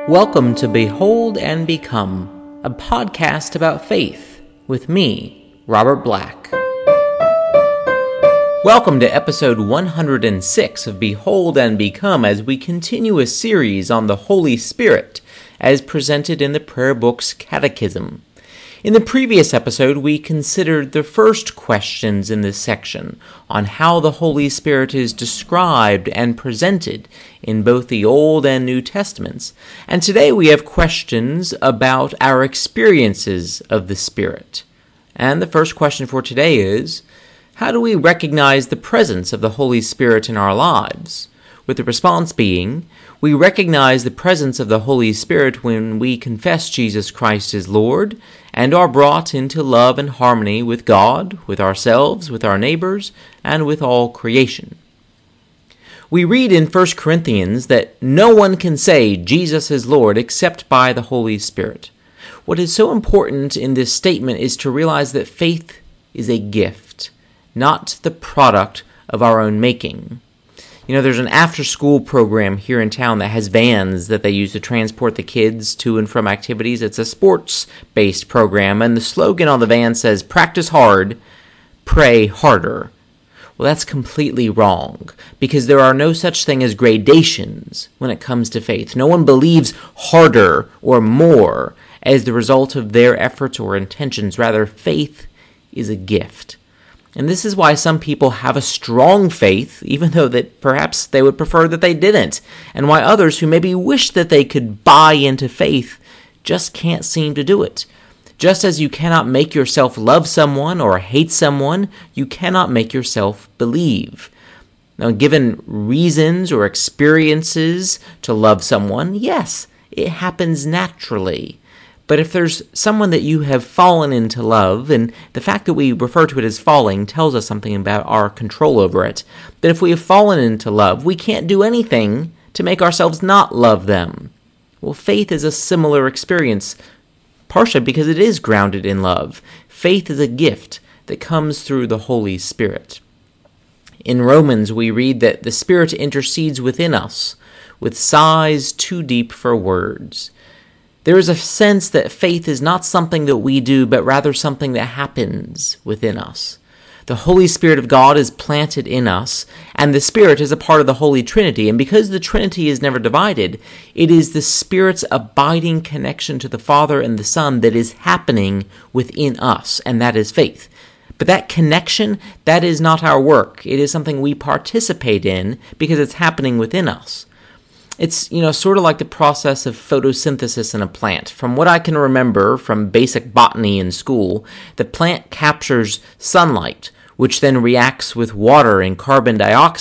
Welcome to Behold and Become, a podcast about faith with me, Robert Black. Welcome to episode 106 of Behold and Become as we continue a series on the Holy Spirit as presented in the Prayer Book's Catechism. In the previous episode, we considered the first questions in this section on how the Holy Spirit is described and presented in both the Old and New Testaments. And today we have questions about our experiences of the Spirit. And the first question for today is, how do we recognize the presence of the Holy Spirit in our lives? With the response being, we recognize the presence of the Holy Spirit when we confess Jesus Christ as Lord and are brought into love and harmony with God, with ourselves, with our neighbors, and with all creation. We read in 1 Corinthians that no one can say Jesus is Lord except by the Holy Spirit. What is so important in this statement is to realize that faith is a gift, not the product of our own making. You know, there's an after-school program here in town that has vans that they use to transport the kids to and from activities. It's a sports-based program, and the slogan on the van says, "Practice hard, pray harder." Well, that's completely wrong, because there are no such thing as gradations when it comes to faith. No one believes harder or more as the result of their efforts or intentions. Rather, faith is a gift. And this is why some people have a strong faith, even though that perhaps they would prefer that they didn't, and why others who maybe wish that they could buy into faith just can't seem to do it. Just as you cannot make yourself love someone or hate someone, you cannot make yourself believe. Now, given reasons or experiences to love someone, yes, it happens naturally. But if there's someone that you have fallen into love, and the fact that we refer to it as falling tells us something about our control over it, that if we have fallen into love, we can't do anything to make ourselves not love them. Well, faith is a similar experience, partially because it is grounded in love. Faith is a gift that comes through the Holy Spirit. In Romans, we read that the Spirit intercedes within us with sighs too deep for words. There is a sense that faith is not something that we do, but rather something that happens within us. The Holy Spirit of God is planted in us, and the Spirit is a part of the Holy Trinity. And because the Trinity is never divided, it is the Spirit's abiding connection to the Father and the Son that is happening within us, and that is faith. But that connection, that is not our work. It is something we participate in because it's happening within us. It's, sort of like the process of photosynthesis in a plant. From what I can remember from basic botany in school, the plant captures sunlight, which then reacts with water and carbon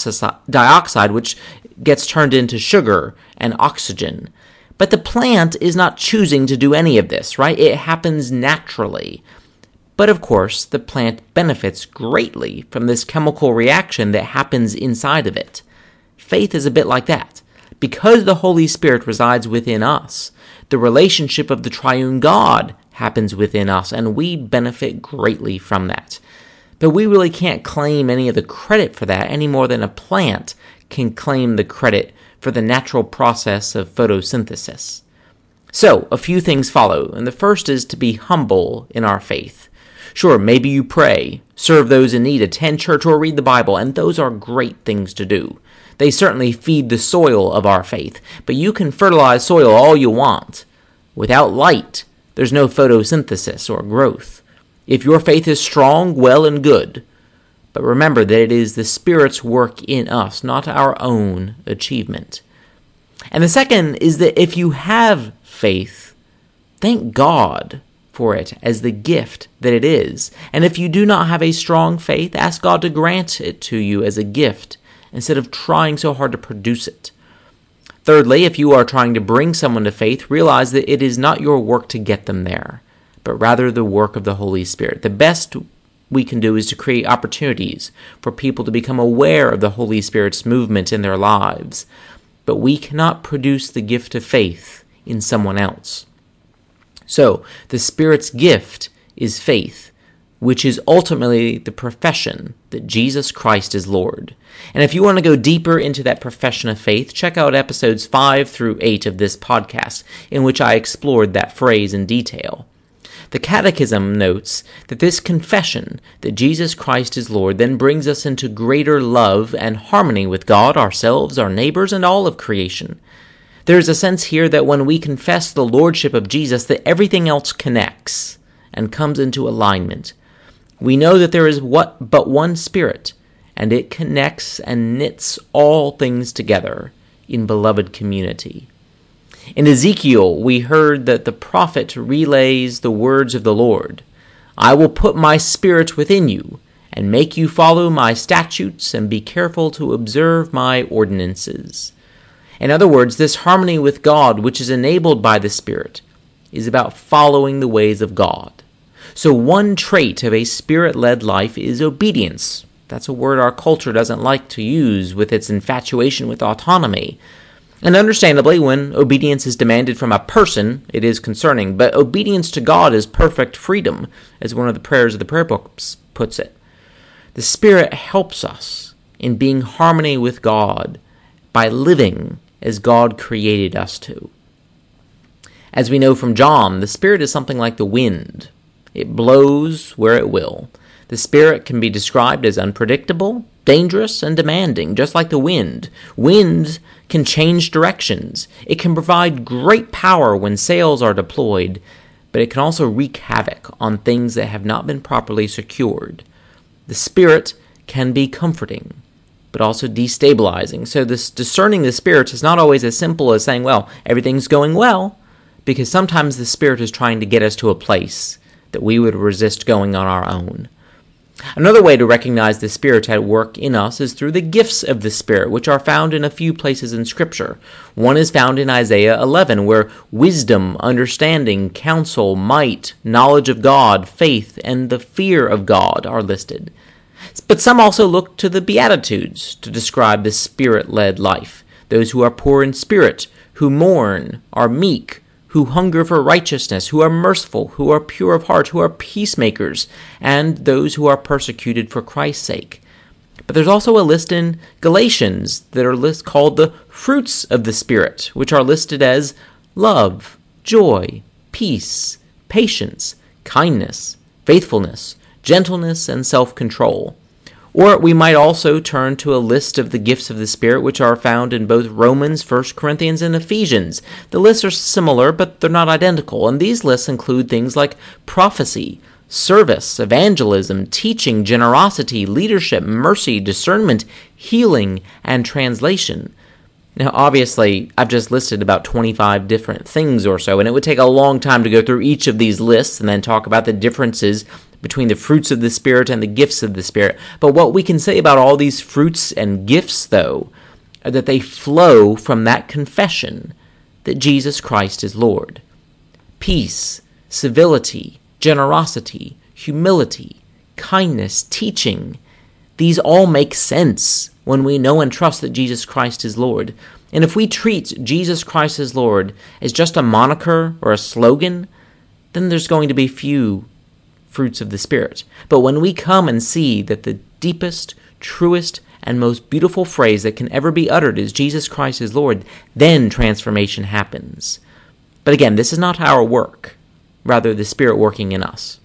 dioxide, which gets turned into sugar and oxygen. But the plant is not choosing to do any of this, right? It happens naturally. But of course, the plant benefits greatly from this chemical reaction that happens inside of it. Faith is a bit like that. Because the Holy Spirit resides within us, the relationship of the triune God happens within us, and we benefit greatly from that. But we really can't claim any of the credit for that any more than a plant can claim the credit for the natural process of photosynthesis. So, a few things follow, and the first is to be humble in our faith. Sure, maybe you pray, serve those in need, attend church, or read the Bible, and those are great things to do. They certainly feed the soil of our faith, but you can fertilize soil all you want. Without light, there's no photosynthesis or growth. If your faith is strong, well and good. But remember that it is the Spirit's work in us, not our own achievement. And the second is that if you have faith, thank God for it as the gift that it is. And if you do not have a strong faith, ask God to grant it to you as a gift, instead of trying so hard to produce it. Thirdly, if you are trying to bring someone to faith, realize that it is not your work to get them there, but rather the work of the Holy Spirit. The best we can do is to create opportunities for people to become aware of the Holy Spirit's movement in their lives, but we cannot produce the gift of faith in someone else. So, the Spirit's gift is faith, which is ultimately the profession that Jesus Christ is Lord. And if you want to go deeper into that profession of faith, check out episodes 5 through 8 of this podcast, in which I explored that phrase in detail. The Catechism notes that this confession that Jesus Christ is Lord then brings us into greater love and harmony with God, ourselves, our neighbors, and all of creation. There is a sense here that when we confess the Lordship of Jesus, that everything else connects and comes into alignment. We know that there is but one Spirit, and it connects and knits all things together in beloved community. In Ezekiel, we heard that the prophet relays the words of the Lord. I will put my Spirit within you, and make you follow my statutes, and be careful to observe my ordinances. In other words, this harmony with God, which is enabled by the Spirit, is about following the ways of God. So one trait of a Spirit-led life is obedience. That's a word our culture doesn't like to use with its infatuation with autonomy. And understandably, when obedience is demanded from a person, it is concerning. But obedience to God is perfect freedom, as one of the prayers of the prayer books puts it. The Spirit helps us in being in harmony with God by living as God created us to. As we know from John, the Spirit is something like the wind. It blows where it will. The Spirit can be described as unpredictable, dangerous, and demanding, just like the wind. Wind can change directions. It can provide great power when sails are deployed, but it can also wreak havoc on things that have not been properly secured. The Spirit can be comforting, but also destabilizing. So this discerning the Spirit is not always as simple as saying, well, everything's going well, because sometimes the Spirit is trying to get us to a place that we would resist going on our own. Another way to recognize the Spirit at work in us is through the gifts of the Spirit, which are found in a few places in Scripture. One is found in Isaiah 11, where wisdom, understanding, counsel, might, knowledge of God, faith, and the fear of God are listed. But some also look to the Beatitudes to describe the Spirit-led life. Those who are poor in spirit, who mourn, are meek, who hunger for righteousness, who are merciful, who are pure of heart, who are peacemakers, and those who are persecuted for Christ's sake. But there's also a list in Galatians that are called the fruits of the Spirit, which are listed as love, joy, peace, patience, kindness, faithfulness, gentleness, and self-control. Or we might also turn to a list of the gifts of the Spirit, which are found in both Romans, 1 Corinthians, and Ephesians. The lists are similar, but they're not identical, and these lists include things like prophecy, service, evangelism, teaching, generosity, leadership, mercy, discernment, healing, and translation. Now, obviously, I've just listed about 25 different things or so, and it would take a long time to go through each of these lists and then talk about the differences between the fruits of the Spirit and the gifts of the Spirit. But what we can say about all these fruits and gifts, though, are that they flow from that confession that Jesus Christ is Lord. Peace, civility, generosity, humility, kindness, teaching, these all make sense when we know and trust that Jesus Christ is Lord. And if we treat Jesus Christ as Lord as just a moniker or a slogan, then there's going to be few fruits of the Spirit. But when we come and see that the deepest, truest, and most beautiful phrase that can ever be uttered is Jesus Christ is Lord, then transformation happens. But again, this is not our work, rather the Spirit working in us.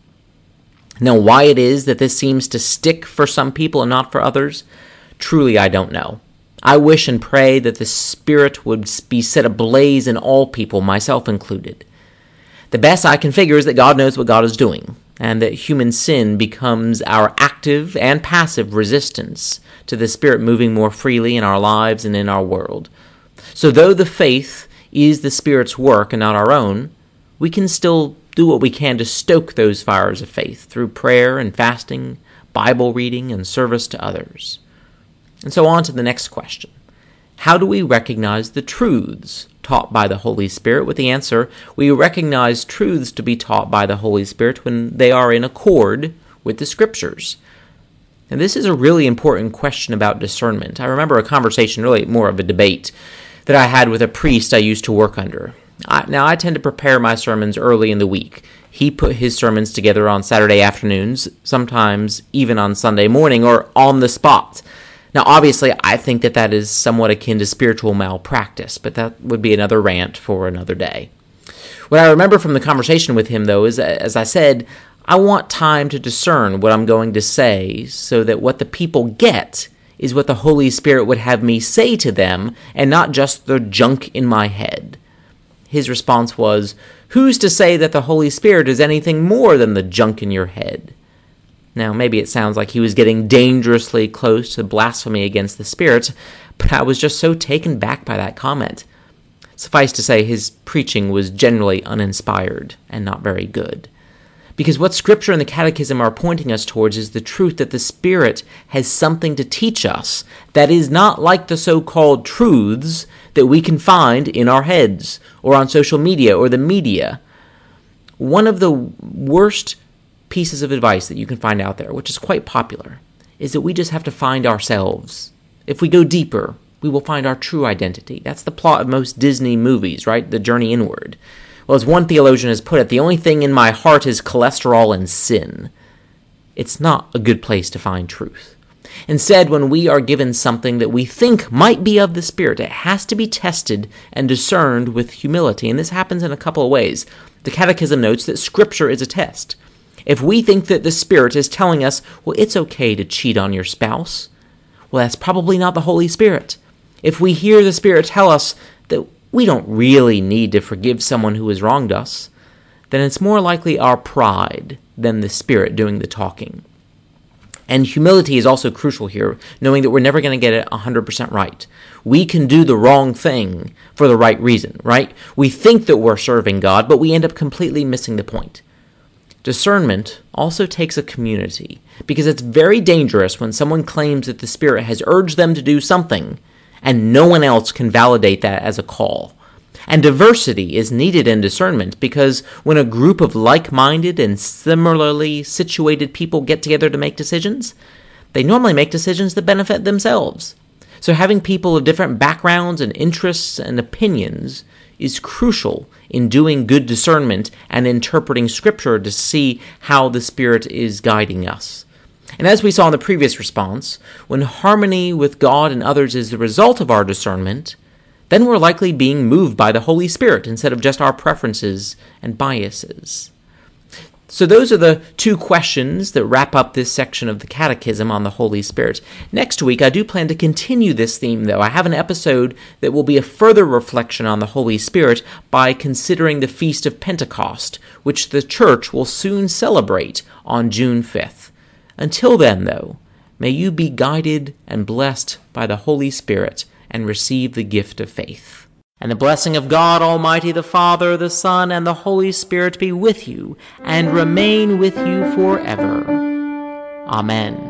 Now, why it is that this seems to stick for some people and not for others, truly I don't know. I wish and pray that the Spirit would be set ablaze in all people, myself included. The best I can figure is that God knows what God is doing, and that human sin becomes our active and passive resistance to the Spirit moving more freely in our lives and in our world. So though the faith is the Spirit's work and not our own, we can still do what we can to stoke those fires of faith through prayer and fasting, Bible reading, and service to others. And so on to the next question. How do we recognize the truths taught by the Holy Spirit? With the answer, we recognize truths to be taught by the Holy Spirit when they are in accord with the Scriptures. And this is a really important question about discernment. I remember a conversation, really more of a debate, that I had with a priest I used to work under. Now, I tend to prepare my sermons early in the week. He put his sermons together on Saturday afternoons, sometimes even on Sunday morning, or on the spot. Now, obviously, I think that is somewhat akin to spiritual malpractice, but that would be another rant for another day. What I remember from the conversation with him, though, is, as I said, I want time to discern what I'm going to say so that what the people get is what the Holy Spirit would have me say to them and not just the junk in my head. His response was, "Who's to say that the Holy Spirit is anything more than the junk in your head?" Now, maybe it sounds like he was getting dangerously close to blasphemy against the Spirit, but I was just so taken back by that comment. Suffice to say, his preaching was generally uninspired and not very good. Because what Scripture and the Catechism are pointing us towards is the truth that the Spirit has something to teach us that is not like the so-called truths that we can find in our heads or on social media or the media. One of the worst pieces of advice that you can find out there, which is quite popular, is that we just have to find ourselves. If we go deeper, we will find our true identity. That's the plot of most Disney movies, right? The journey inward. Well, as one theologian has put it, the only thing in my heart is cholesterol and sin. It's not a good place to find truth. Instead, when we are given something that we think might be of the Spirit, it has to be tested and discerned with humility. And this happens in a couple of ways. The Catechism notes that Scripture is a test. If we think that the Spirit is telling us, well, it's okay to cheat on your spouse, well, that's probably not the Holy Spirit. If we hear the Spirit tell us that we don't really need to forgive someone who has wronged us, then it's more likely our pride than the Spirit doing the talking. And humility is also crucial here, knowing that we're never going to get it 100% right. We can do the wrong thing for the right reason, right? We think that we're serving God, but we end up completely missing the point. Discernment also takes a community, because it's very dangerous when someone claims that the Spirit has urged them to do something, and no one else can validate that as a call. And diversity is needed in discernment, because when a group of like-minded and similarly situated people get together to make decisions, they normally make decisions that benefit themselves. So having people of different backgrounds and interests and opinions is crucial in doing good discernment and interpreting Scripture to see how the Spirit is guiding us. And as we saw in the previous response, when harmony with God and others is the result of our discernment, then we're likely being moved by the Holy Spirit instead of just our preferences and biases. So those are the two questions that wrap up this section of the Catechism on the Holy Spirit. Next week, I do plan to continue this theme, though. I have an episode that will be a further reflection on the Holy Spirit by considering the Feast of Pentecost, which the Church will soon celebrate on June 5th. Until then, though, may you be guided and blessed by the Holy Spirit and receive the gift of faith. And the blessing of God Almighty, the Father, the Son, and the Holy Spirit be with you and remain with you forever. Amen.